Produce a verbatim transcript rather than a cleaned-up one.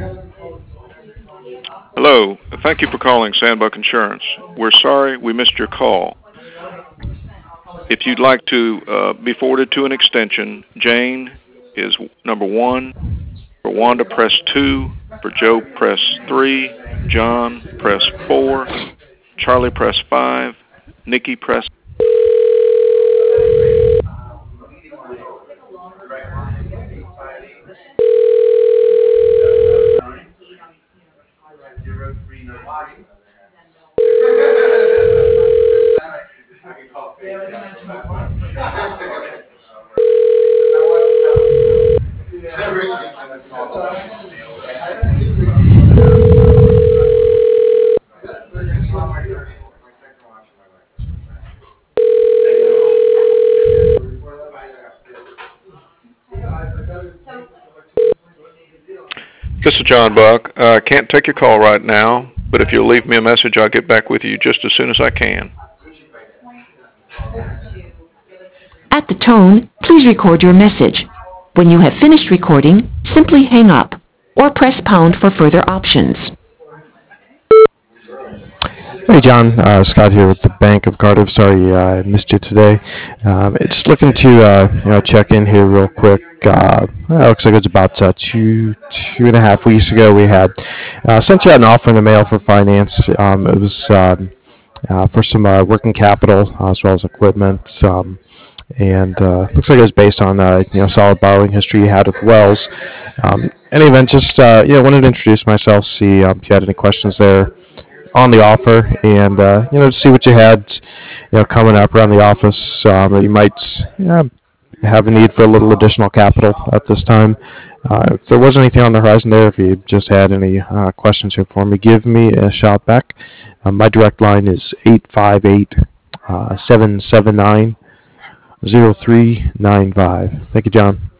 Hello. Thank you for calling Sandbuck Insurance. We're sorry we missed your call. If you'd like to uh, be forwarded to an extension, Jane is number one. For Wanda, press two. For Joe, press three. John, press four. Charlie, press five. Nikki, press. This is John Buck. I uh, can't take your call right now, but if you'll leave me a message, I'll get back with you just as soon as I can. At the tone, please record your message. When you have finished recording, simply hang up or press pound for further options. Hey John, uh, Scott here with the Bank of Cardiff. Sorry uh, I missed you today. Um, just looking to uh, you know check in here real quick. Uh, well, it looks like it was about uh, two two and a half weeks ago. We had uh, sent you out an offer in the mail for finance. Um, it was um, uh, for some uh, working capital uh, as well as equipment. Um, and uh, looks like it was based on uh, you know solid borrowing history you had with Wells. Um, in any event, just uh, you know wanted to introduce myself, see um, if you had any questions there on the offer, and uh, you know see what you had you know coming up around the office um, that you might you know, have a need for a little additional capital at this time. Uh, if there was anything on the horizon there, if you just had any uh, questions here for me, give me a shout back. Uh, my direct line is eight five eight, seven seven nine, zero three nine five. Thank you, John.